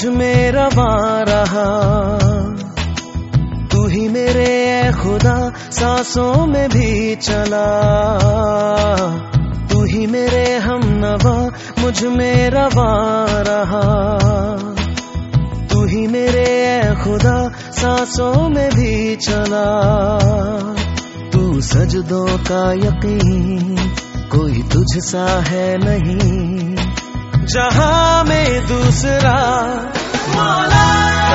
मुझ में रवा रहा। तू ही मेरे ए खुदा सांसों में भी चला, तू ही मेरे हमनवा मुझ में रवा रहा। तू ही मेरे ए खुदा सांसों में भी चला। तू सजदों का यकीन कोई तुझसा है नहीं, जहां में दूसरा मौला।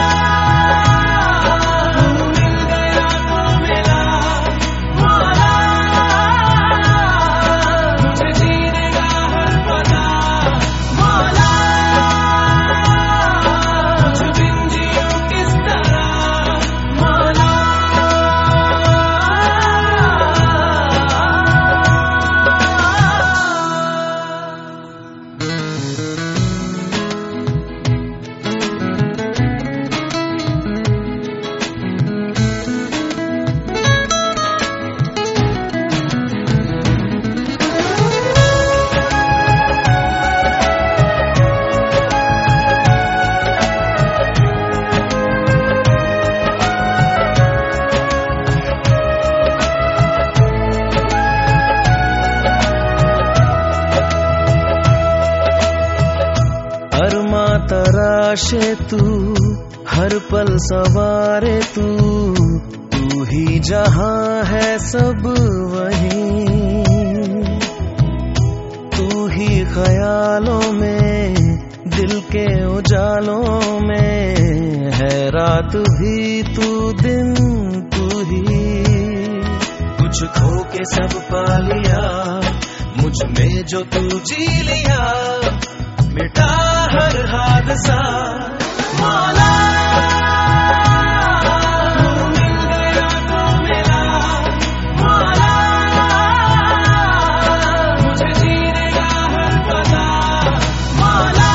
तराशे तू हर पल सवारे तू ही जहां है सब वहीं। तू ही ख्यालों में दिल के उजालों में है, रात भी तू दिन तू ही। कुछ खो के सब पा लिया, मुझ में जो तू जी लिया, मिटा हर हादसा मौला। तू मिल गया तो मिला मौला, मुझे जीने का हर पता मौला।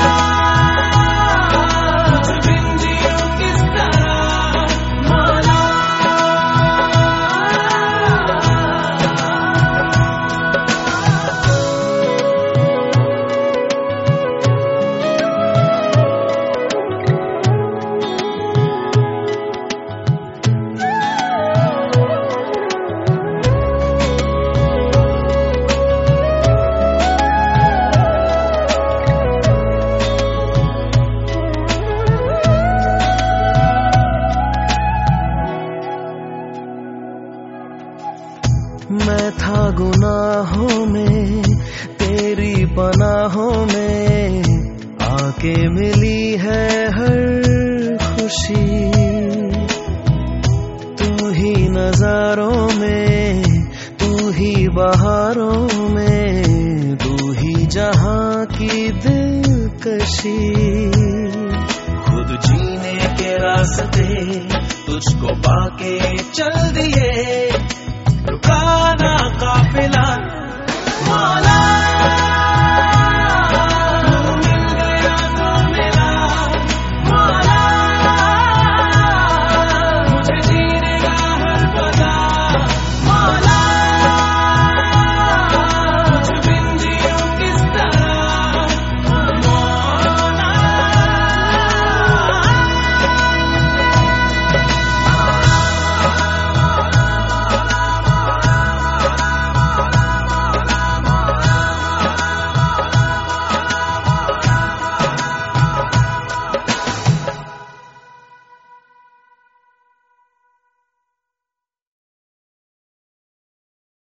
मुझे बिन जियो किस तरह मौला। मैं था गुनाहों में, तेरी पनाहों में आके मिली है हर खुशी। तू ही नजारों में, तू ही बहारों में, तू ही जहां की दिलकशी। खुद जीने के रास्ते तुझको पाके चल दिए,